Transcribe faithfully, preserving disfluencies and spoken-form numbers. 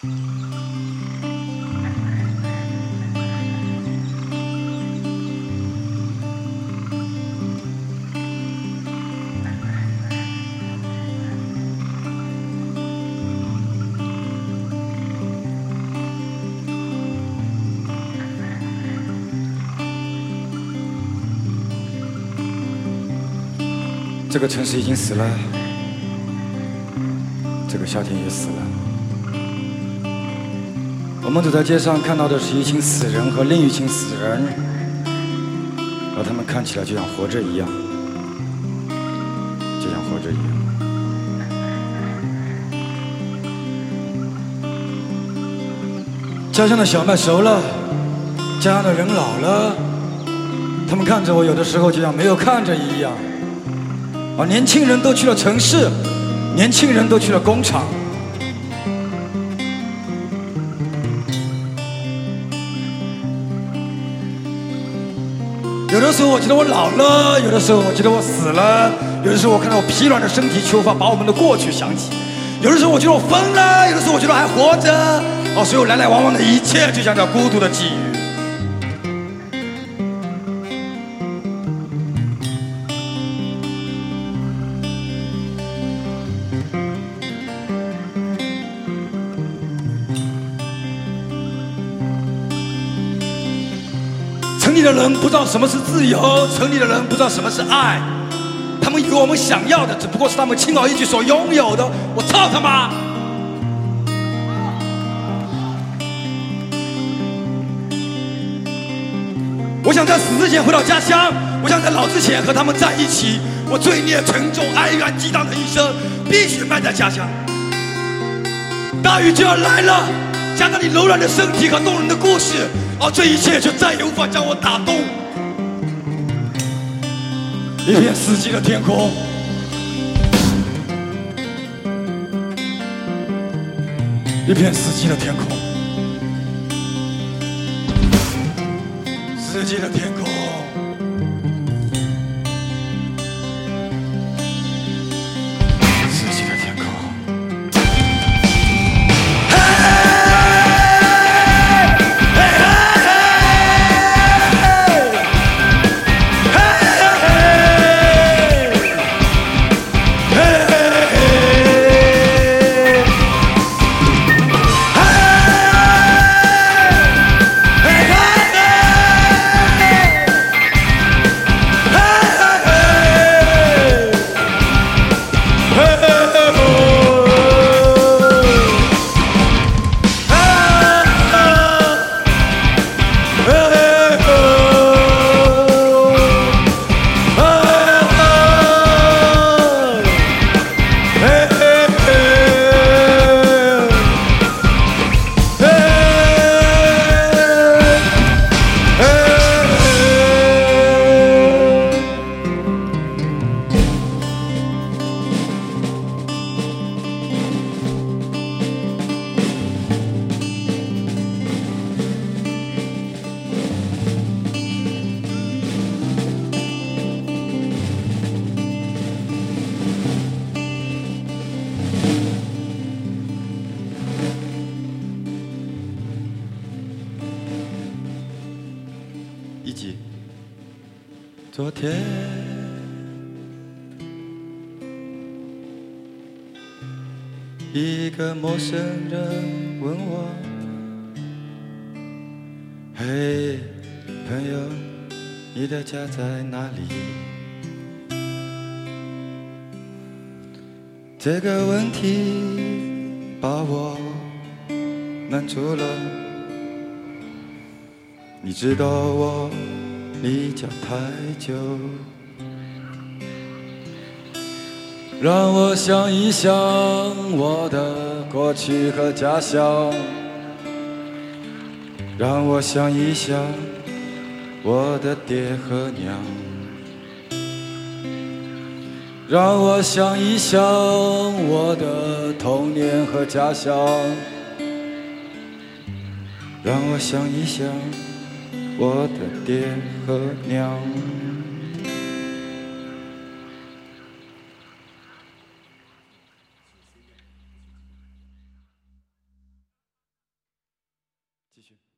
这个城市已经死了，这个夏天也死了。我们走在街上看到的是一群死人和另一群死人，而他们看起来就像活着一样，就像活着一样。家乡的小麦熟了，家乡的人老了，他们看着我，有的时候就像没有看着一样。而年轻人都去了城市，年轻人都去了工厂。有的时候我觉得我老了，有的时候我觉得我死了，有的时候我看到我疲软的身体，却无法把我们的过去想起。有的时候我觉得我疯了，有的时候我觉得我还活着。哦，所有来来往往的一切，就像这孤独的际遇。城里的人不知道什么是自由，城里的人不知道什么是爱，他们以为我们想要的只不过是他们轻而易举所拥有的。我操他妈！我想在死之前回到家乡，我想在老之前和他们在一起。我罪孽沉重、哀怨激荡的一生，必须埋在家乡。大雨就要来了，加上你柔软的身体和动人的故事，而这一切就再也无法将我打动。一片死寂的天空，一片死寂的天空，死寂的天空，死寂的天空。一集。昨天，一个陌生人问我：“嘿，朋友，你的家在哪里？”这个问题把我难住了。你知道我离家太久，让我想一想我的过去和家乡，让我想一想我的爹和娘，让我想一想我的童年和家乡，让我想一想我的爹和娘。 继续。